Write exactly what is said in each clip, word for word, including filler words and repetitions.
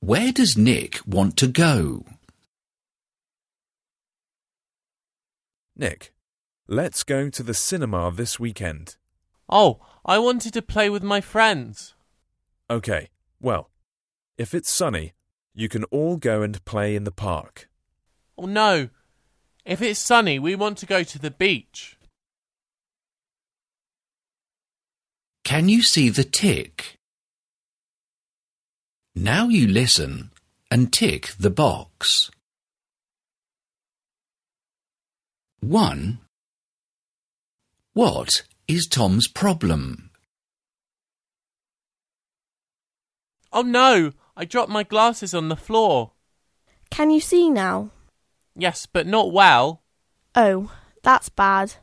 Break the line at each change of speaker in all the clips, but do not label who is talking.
Where does Nick want to go?
Nick, let's go to the cinema this weekend.
Oh, I wanted to play with my friends.
OK, well, if it's sunny, you can all go and play in the park.
Oh no, if it's sunny, we want to go to the beach.
Can you see the tick? Now you listen and tick the box. one. What is Tom's problem?
Oh no, I dropped my glasses on the floor.
Can you see now?
Yes, but not well.
Oh, that's bad.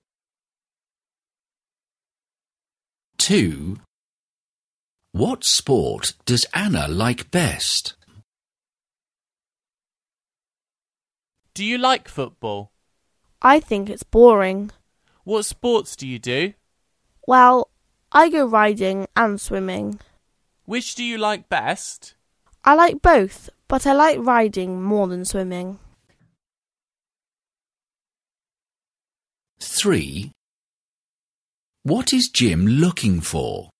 two. What sport does Anna like best?
Do you like football?
I think it's boring.
What sports do you do?
Well, I go riding and swimming.
Which do you like best?
I like both, but I like riding more than swimming.
three. What is Jim looking for?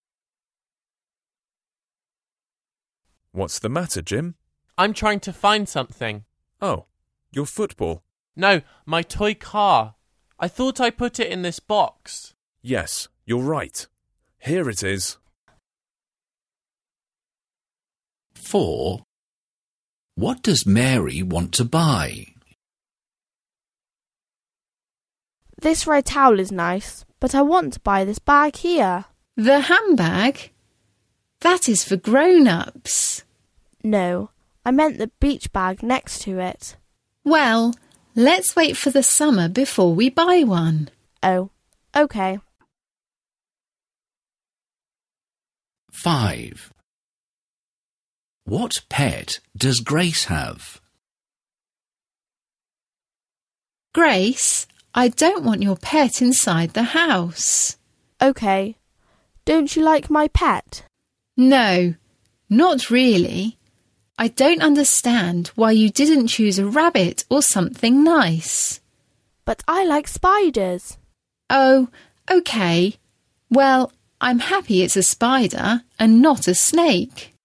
What's the matter, Jim?
I'm trying to find something.
Oh, your football.
No, my toy car. I thought I put it in this box.
Yes, you're right. Here it is.
four. What does Mary want to buy?
This red towel is nice, but I want to buy this bag here.
The handbag? That is for grown-ups.
No, I meant the beach bag next to it.
Well, let's wait for the summer before we buy one.
Oh, okay.
five. What pet does Grace have?
Grace, I don't want your pet inside the house.
Okay. Don't you like my pet?
No, not really. I don't understand why you didn't choose a rabbit or something nice.
But I like spiders.
Oh, okay. Well, I'm happy it's a spider and not a snake.